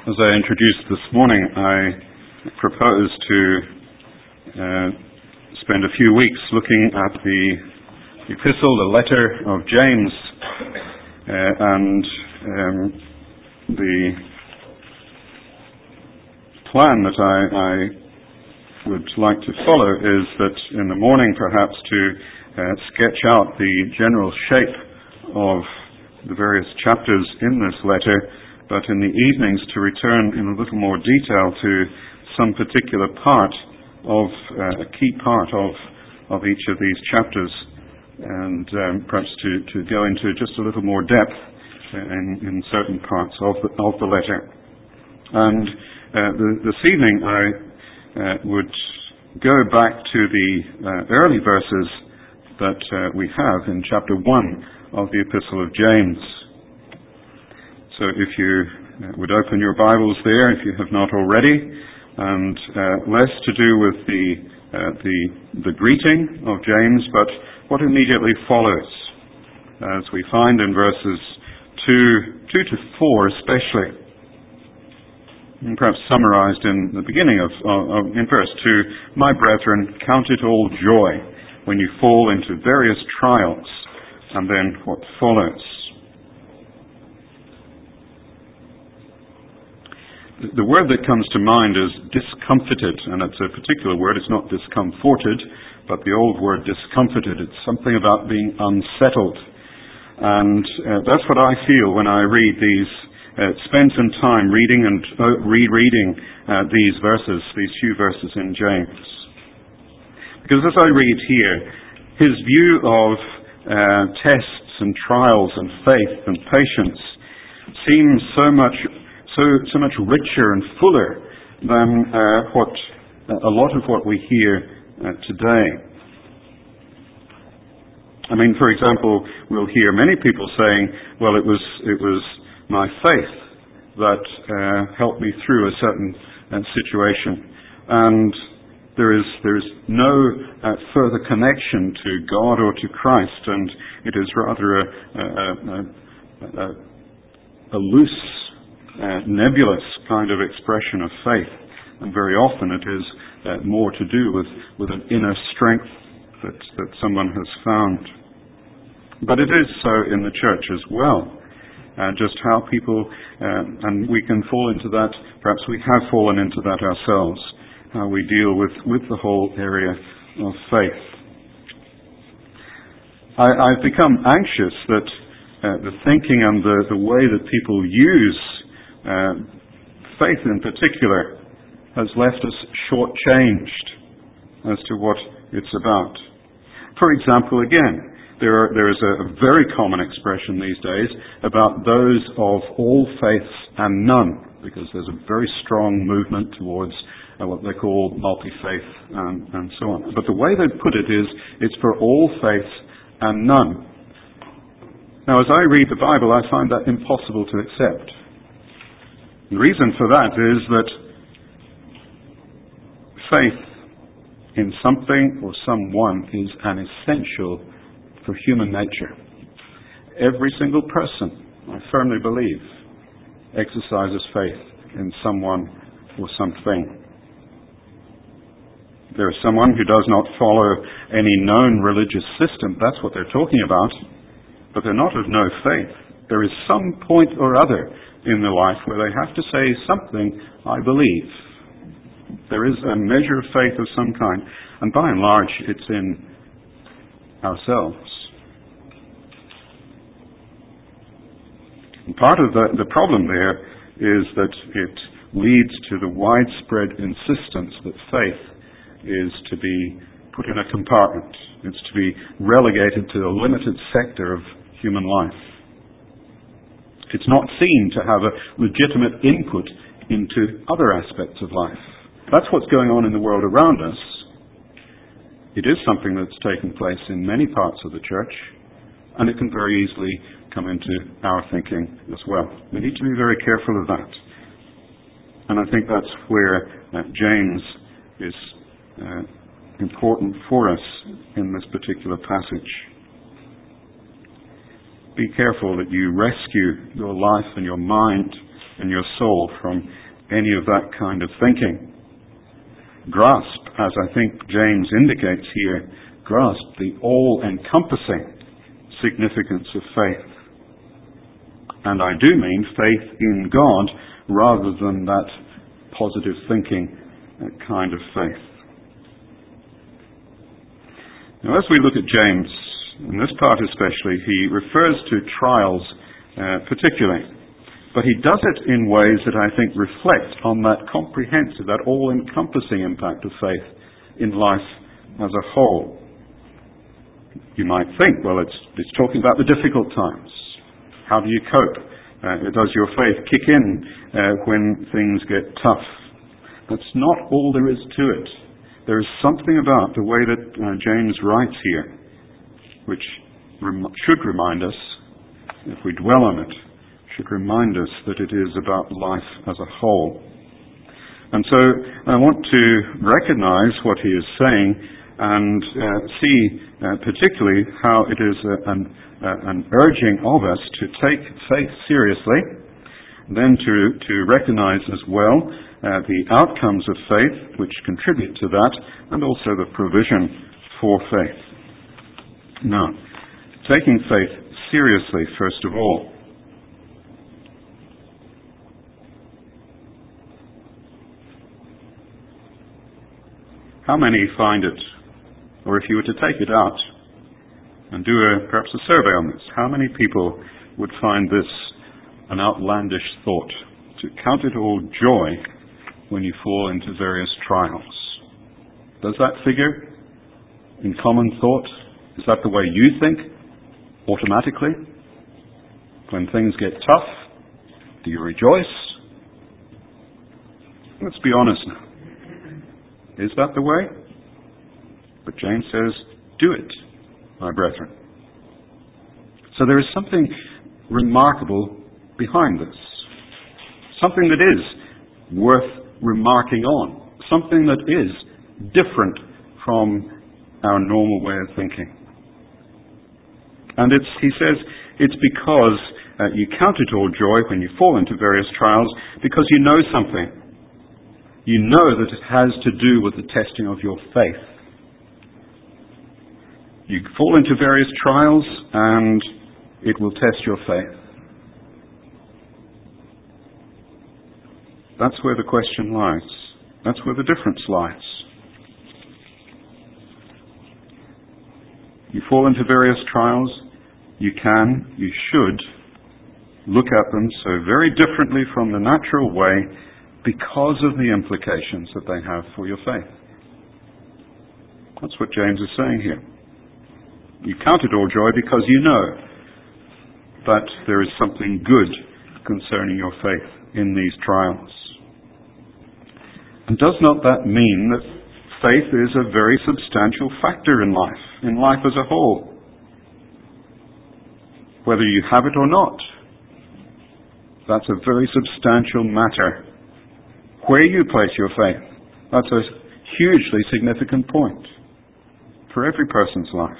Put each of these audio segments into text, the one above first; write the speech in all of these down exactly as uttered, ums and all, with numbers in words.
As I introduced this morning, I propose to uh, spend a few weeks looking at the epistle, the letter of James, uh, and um, the plan that I, I would like to follow is that in the morning perhaps to uh, sketch out the general shape of the various chapters in this letter, but in the evenings to return in a little more detail to some particular part of, uh, a key part of, of each of these chapters, and um, perhaps to, to go into just a little more depth in, in certain parts of the, of the letter. And uh, the, this evening I uh, would go back to the uh, early verses that uh, we have in chapter one of the Epistle of James. So if you uh, would open your Bibles there, if you have not already, and uh, less to do with the, uh, the the greeting of James, but what immediately follows, as we find in verses two, two to four especially, and perhaps summarized in the beginning of, of in verse two, "My brethren, count it all joy when you fall into various trials," and then what follows. The word that comes to mind is discomfited, and it's a particular word. It's not discomforted, but the old word discomfited. It's something about being unsettled. And uh, that's what I feel when I read these, uh, spend some time reading and uh, rereading uh, these verses, these few verses in James. Because as I read here, his view of uh, tests and trials and faith and patience seems so much So, so much richer and fuller than uh, what a lot of what we hear uh, today. I mean, for example, we'll hear many people saying, "Well, it was it was my faith that uh, helped me through a certain uh, situation," and there is there is no uh, further connection to God or to Christ, and it is rather a a, a, a, a loose, Uh, nebulous kind of expression of faith, and very often it is uh, more to do with, with an inner strength that, that someone has found. But it is so in the church as well, uh, just how people, uh, and we can fall into that, perhaps we have fallen into that ourselves, how we deal with, with the whole area of faith. I, I've become anxious that uh, the thinking and the, the way that people use Uh, faith in particular has left us shortchanged as to what it's about. For example, again, there, are, there is a, a very common expression these days about those of all faiths and none, because there's a very strong movement towards uh, what they call multi-faith and, and so on. But the way they put it is, it's for all faiths and none. Now, as I read the Bible, I find that impossible to accept. The reason for that is that faith in something or someone is an essential for human nature. Every single person, I firmly believe, exercises faith in someone or something. There is someone who does not follow any known religious system. That's what they're talking about. But they're not of no faith. There is some point or other in their life where they have to say something, "I believe." There is a measure of faith of some kind, and by and large it's in ourselves. And part of the, the problem there is that it leads to the widespread insistence that faith is to be put in a compartment. It's to be relegated to a limited sector of human life. It's not seen to have a legitimate input into other aspects of life. That's what's going on in the world around us. It is something that's taken place in many parts of the church, and it can very easily come into our thinking as well. We need to be very careful of that. And I think that's where uh, James is uh, important for us in this particular passage. Be careful that you rescue your life and your mind in your soul from any of that kind of thinking. Grasp, as I think James indicates here, grasp the all-encompassing significance of faith. And I do mean faith in God rather than that positive thinking kind of faith. Now, as we look at James, in this part especially, he refers to trials uh, particularly. But he does it in ways that I think reflect on that comprehensive, that all-encompassing impact of faith in life as a whole. You might think, well, it's, it's talking about the difficult times. How do you cope? Uh, does your faith kick in uh, when things get tough? That's not all there is to it. There is something about the way that uh, James writes here, which rem- should remind us, if we dwell on it, should remind us that it is about life as a whole. And so I want to recognize what he is saying and uh, see uh, particularly how it is a, an, uh, an urging of us to take faith seriously, then to, to recognize as well uh, the outcomes of faith which contribute to that, and also the provision for faith. Now, taking faith seriously, first of all. How many find it, or if you were to take it out and do a, perhaps a survey on this, how many people would find this an outlandish thought, to count it all joy when you fall into various trials? Does that figure in common thought? Is that the way you think automatically? When things get tough, do you rejoice? Let's be honest now. Is that the way? But James says, do it, my brethren. So there is something remarkable behind this. Something that is worth remarking on. Something that is different from our normal way of thinking. And it's, he says, it's because uh, you count it all joy when you fall into various trials, because you know something. You know that it has to do with the testing of your faith. You fall into various trials and it will test your faith. That's where the question lies. That's where the difference lies. You fall into various trials, you can, you should look at them so very differently from the natural way, because of the implications that they have for your faith. That's what James is saying here. You count it all joy because you know that there is something good concerning your faith in these trials. And does not that mean that faith is a very substantial factor in life, in life as a whole? Whether you have it or not, that's a very substantial matter. Where you place your faith, that's a hugely significant point for every person's life.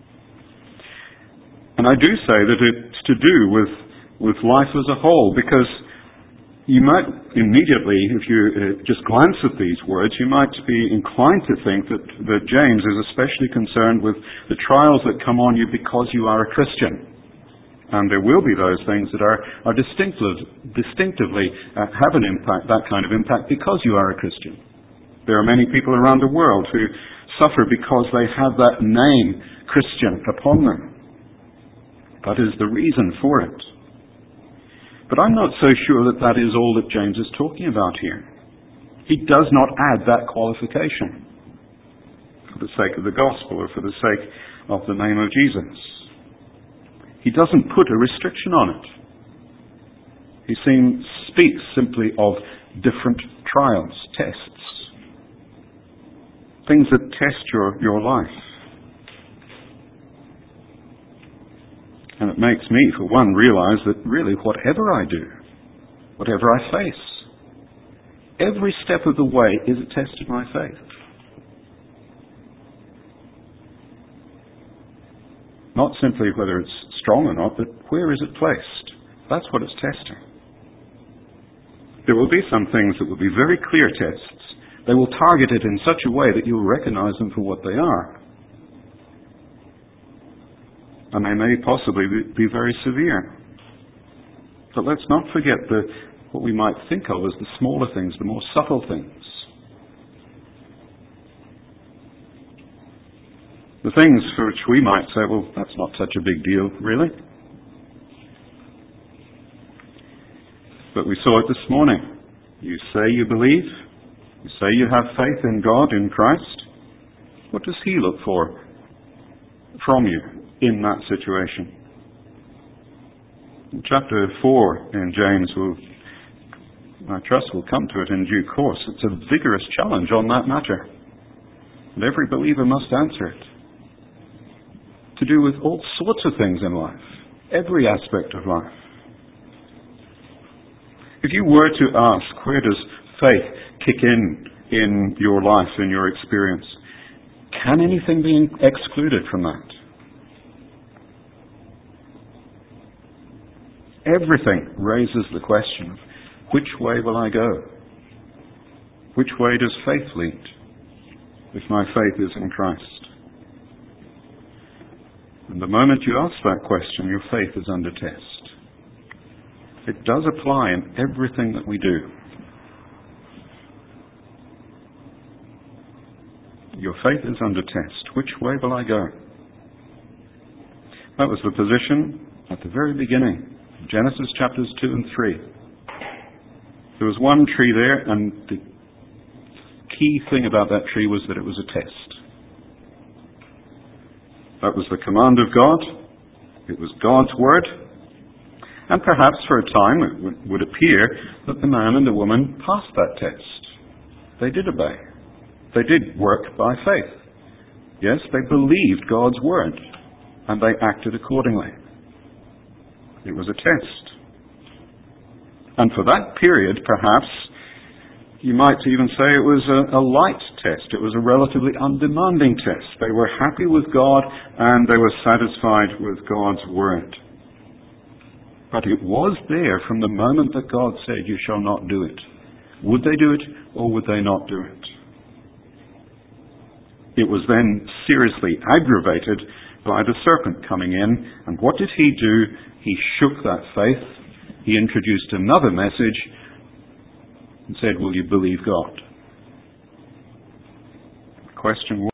And I do say that it's to do with, with life as a whole, because you might immediately, if you uh, just glance at these words, you might be inclined to think that, that James is especially concerned with the trials that come on you because you are a Christian. And there will be those things that are, are distinctive, distinctively uh, have an impact, that kind of impact, because you are a Christian. There are many people around the world who suffer because they have that name, Christian, upon them. That is the reason for it. But I'm not so sure that that is all that James is talking about here. He does not add that qualification for the sake of the gospel or for the sake of the name of Jesus. He doesn't put a restriction on it. He seems, speaks simply of different trials, tests, things that test your, your life. And it makes me, for one, realize that really whatever I do, whatever I face, every step of the way is a test of my faith. Not simply whether it's strong or not, but where is it placed? That's what it's testing. There will be some things that will be very clear tests. They will target it in such a way that you'll recognize them for what they are. And they may possibly be very severe. But let's not forget the, what we might think of as the smaller things, the more subtle things. The things for which we might say, well, that's not such a big deal, really. But we saw it this morning. You say you believe. You say you have faith in God, in Christ. What does He look for from you in that situation? In chapter four in James, will, I trust we'll come to it in due course. It's a vigorous challenge on that matter. And every believer must answer it. To do with all sorts of things in life. Every aspect of life. If you were to ask, where does faith kick in in your life, in your experience? Can anything be excluded from that? Everything raises the question of, which way will I go? Which way does faith lead if my faith is in Christ? And the moment you ask that question, your faith is under test. It does apply in everything that we do. Your faith is under test. Which way will I go? That was the position at the very beginning, Genesis chapters two and three. There was one tree there, and the key thing about that tree was that it was a test. That was the command of God. It was God's word. And perhaps for a time it would appear that the man and the woman passed that test. They did obey. They did work by faith. Yes, they believed God's word, and they acted accordingly. It was a test. And for that period, perhaps, you might even say it was a, a light test. It was a relatively undemanding test. They were happy with God, and they were satisfied with God's word. But it was there from the moment that God said, you shall not do it. Would they do it, or would they not do it? It was then seriously aggravated by the serpent coming in. And what did he do? He shook that faith. He introduced another message and said, will you believe God? The question